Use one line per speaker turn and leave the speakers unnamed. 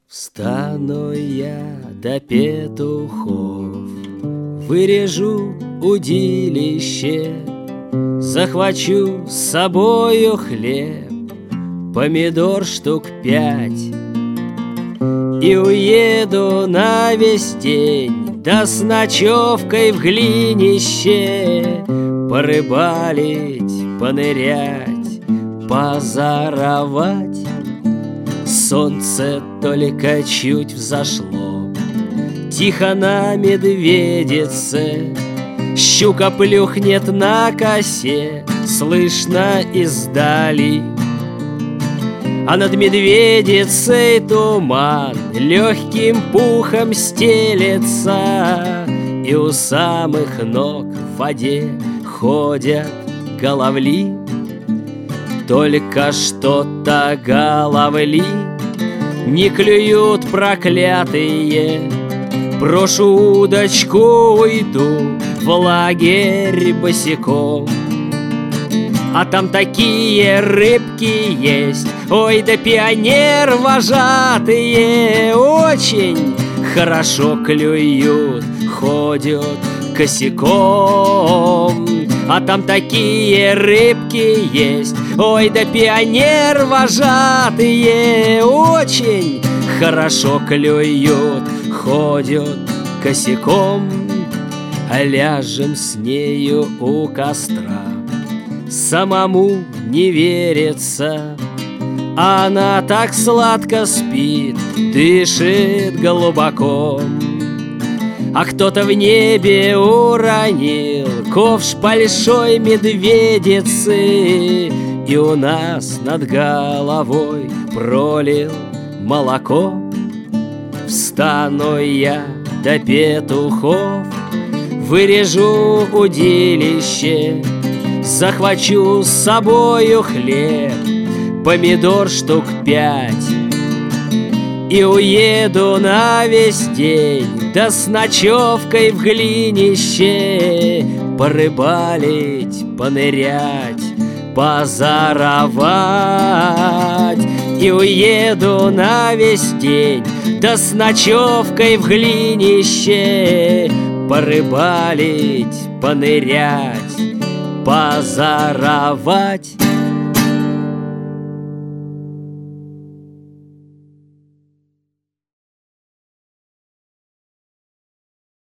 Встану я до петухов, вырежу удилище, захвачу с собою хлеб, помидор штук 5 и уеду на весь день, да с ночевкой в глинище порыбалить, понырять, позоровать. Солнце только чуть взошло, тихо на медведице, щука плюхнет на косе, слышно издали. А над медведицей туман легким пухом стелется, и у самых ног в воде ходят головли. Только что-то головли не клюют проклятые. Брошу удочку, уйду в лагерь босиком. А там такие рыбки есть, ой, да пионер вожатые, очень хорошо клюют, ходят косяком. А там такие рыбки есть, ой, да пионер вожатые, очень хорошо клюют, ходят косяком. Ляжем с нею у костра, самому не верится, она так сладко спит, дышит глубоко. А кто-то в небе уронил ковш большой медведицы, и у нас над головой пролил молоко. Встану я до петухов, вырежу удилище, захвачу с собою хлеб, помидор штук 5 и уеду на весь день, да с ночевкой в глинище порыбалить, понырять, позоровать. И уеду на весь день, да с ночевкой в глинище порыбалить, понырять, позоровать.